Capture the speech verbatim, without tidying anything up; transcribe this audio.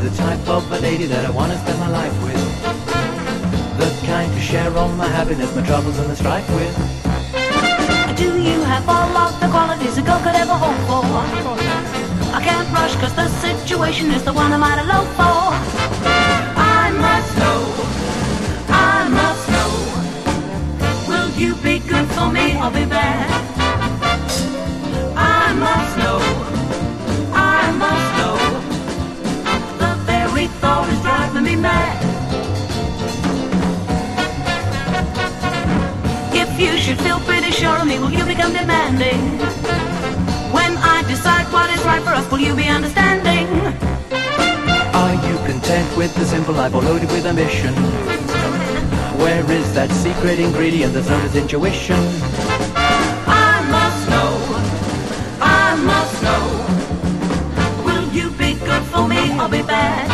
the type of a lady that I want to spend my life with. The kind to share all my happiness, my troubles and the strife with. Do you have all of the qualities a girl could ever hope for? I can't rush cause the situation is the one I'm at a low for. I must know, I must know, will you be good for me or be bad? I must know, I must know, the very thought is driving me mad. If you should feel pretty sure of me, will you become demanding? When I decide what is right for us, will you be understanding? Are you content with the simple life or loaded with ambition? Where is that secret ingredient that's known as intuition? I must know, I must know, will you be good for me or be bad?